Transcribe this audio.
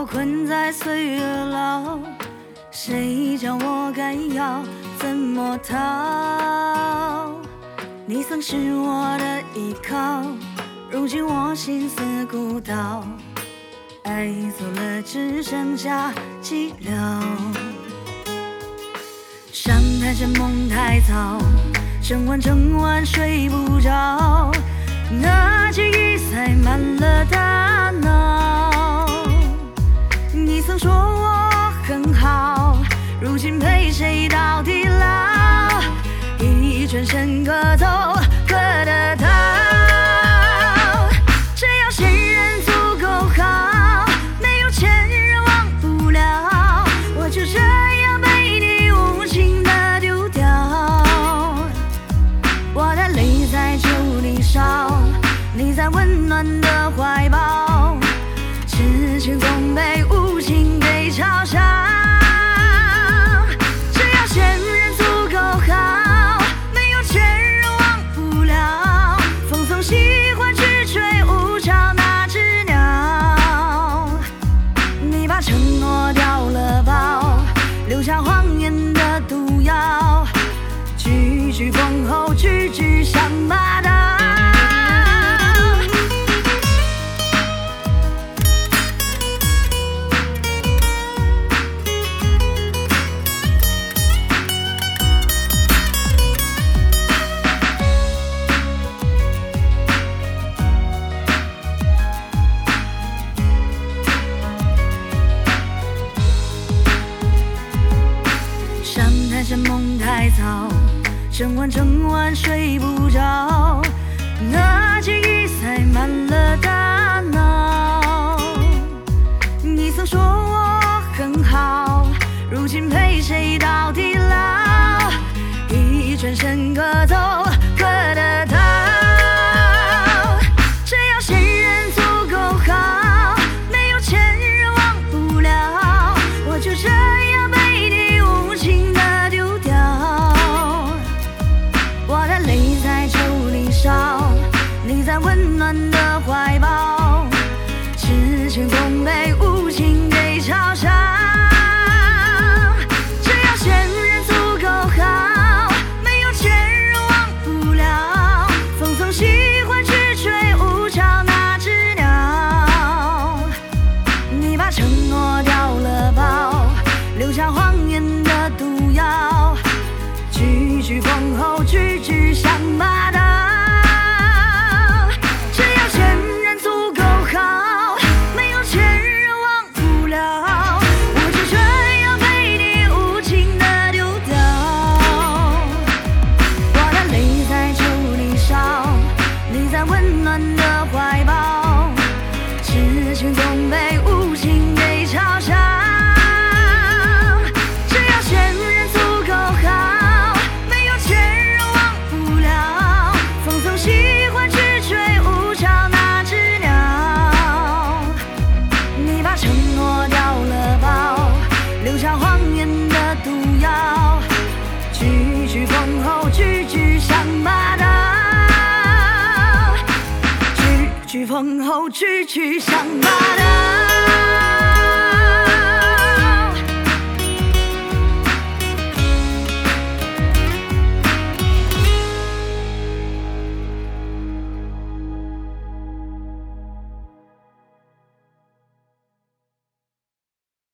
困在岁月牢，谁教我该要怎么逃？你曾是我的依靠，如今我心似孤岛，爱走了只剩下寂寥。上台前梦太早，整晚睡不着，那记忆塞满了大脑。你曾说我很好，如今陪谁到地老？一转身各走各的逃。只要现任足够好，没有前任忘不了，我就这样被你无情的丢掉。我的泪在酒里烧，你在温暖的怀抱，痴情总被无情给嘲笑。只要现任足够好，没有前任忘不了，风从喜欢去吹无巢那只鸟。你把承诺掉了包，留下谎言的毒药，句句封喉，句句像骂刀。上台前梦太早，整晚睡不着，那记忆塞满了大脑。你曾说我很好，如今陪谁到地老？一转身各走各的逃。只要现任足够好，没有前任忘不了，我就这样被你无情的丢掉。我的泪在酒里烧，你在温暖的怀抱，痴情总被无情给嘲笑。只要现任足够好，没有前任忘不了，风从喜欢去吹无巢那只鸟。你把承诺掉了包，留下谎言的毒药，句句封喉，句句像骂刀。只要现任足够好，没有前任忘不了，我就这样被你无情的丢掉。我的泪在酒里烧，你在温暖的怀抱，痴情总被无情给嘲笑。只要现任足够好，没有前任忘不了，风从喜欢去吹无巢那只鸟。你把承诺掉了包，留下谎言的毒药，句句封喉，句句像骂刀。句句封喉，句句像骂刀。